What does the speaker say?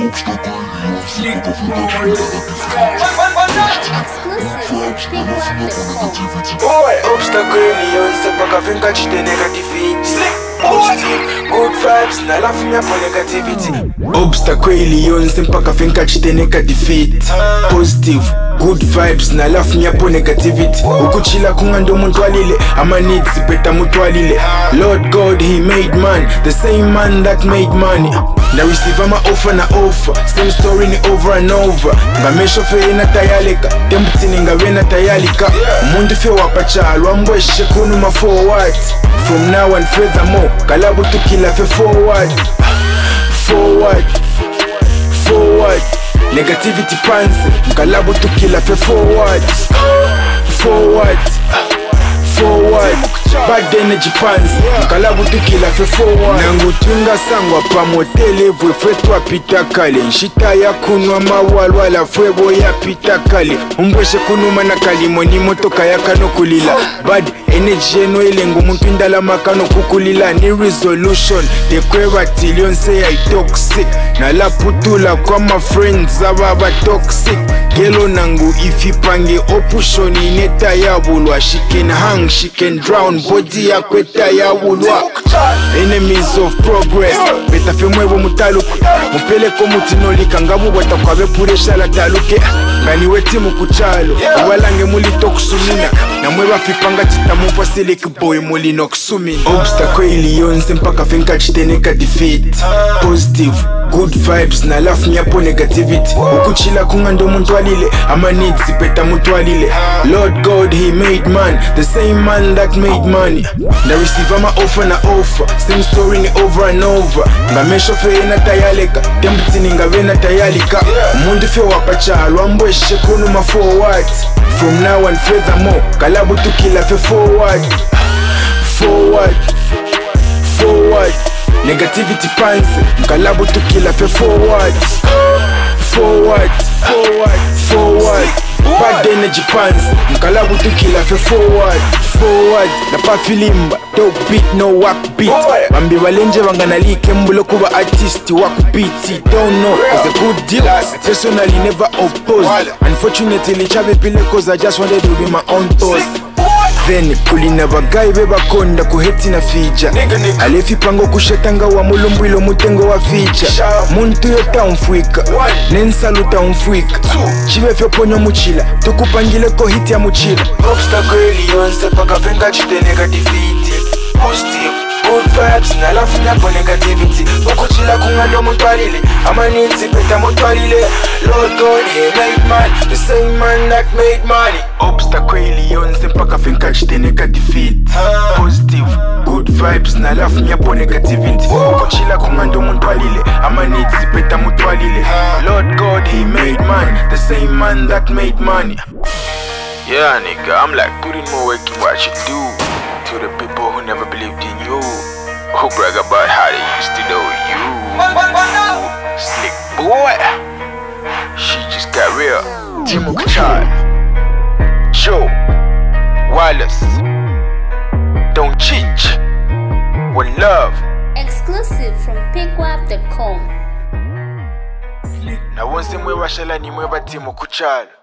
Obstacle, c'est pas qu'à faire catch the negativity. Positive, good vibes, na laugh me upon negativity. Obstacle, c'est pas qu'à faire catch the negativity. Positive, good vibes, na laugh me upon negativity. Ukuchila kungando muntwalile, ama needs peta muntwalile. Lord God, He made man, the same man that made money. Na receive ama offer na offer, same story ni over and over. Ngamesho fe na tayalika, tempting ngawe na tayalika. Mundu fe wapachalo, ambweshe kunuma forward. From now and furthermore, kalabu tukila fe forward. Forward, forward. Negativity panse, kalabu tukila fe forward. Forward, forward. Bad energy pants, kalabu tukila fe forward. Nangu tunga sangwa pa motele vwe fetwa pita kale. Nshita ya kunwa mawalwala fwebo ya pita kale. Umbweshe kunuma na kalimo ni motoka ya kano kulila. Bad energy eno ilengu muntu indala makano kukulila. Ni resolution, de kweva tilion say I toxic. Na la putula kwa ma friends ababa toxic. Gelo nangu ifipange opushoni neta ya bulwa. She can hang, she can drown. Body ya kweta ya wulwa. Enemies of progress, beta fe mwevo mutaluke. Mupele ko mutinolika ngabu wata kwa bepuresha la taluke. Ngani weti mukuchalo, walange muli tokusumina. Na mweva fipanga tita mwa silik boy muli nokusumina. Obstacle iliyonse mpaka fenka chiteneka defeat. Positive, good vibes na laugh nyapo negativity. Ukuchila kungando muntwalile, ama needs peta muntwalile. Lord God, He made man, the same man that made money. Na receive ama offer na offer, same story ni over and over. Ngamesho fe na tayalika, tempting ngawe na tayalika. Mundu fe wapachalo, ambweshe kunuma forward. From now and furthermore, kalabu tukila fe forward. Forward, forward. Negativity panse, kalabu tukila fe forward. Forward, forward, forward. Bad energy panse, kalabu tukila fe forward. Forward, na pa filimba, dope beat no whack beat. Bambi walenje wanganalike mbulo kuwa artist waku beat. Don't know, it's a good deal. Personally never opposed. Unfortunately chabe pile cause I just wanted to be my own boss. Then kulina bagai beba konda kuheti na fija. Alefi pango kushetanga wa mulumbwilo mutengo wa ficha. Muntu yota umfuika, nensaluta umfuika. Chive fyo ponyo muchila, tukupangile ko hiti ya muchila. Obstacle iliyonse paka venga chite negativity. Positive, good vibes na laugh nyapo negativity. Ukuchila kungando mutwalile, ama nitsi peta mutwalile. Lord God, He made man, the same man that made money. Obstacle iliyonse mpaka venga chite negativity. Positive, good vibes na laugh nyapo negativity. Ukuchila kungando mutwalile, ama nitsi peta mutwalile. Lord God, He made man, the same man that made money. Yeah, nigga, I'm like putting more work in what you do. To the people who never believed in you, who brag about how they used to know you. Slick boy, she just got real. Timo Kachai, Joe, Wallace, don't cheat. One love. Exclusive from pickwap.com. Na wonse mwe washala ni mwe ba Timo Kachai.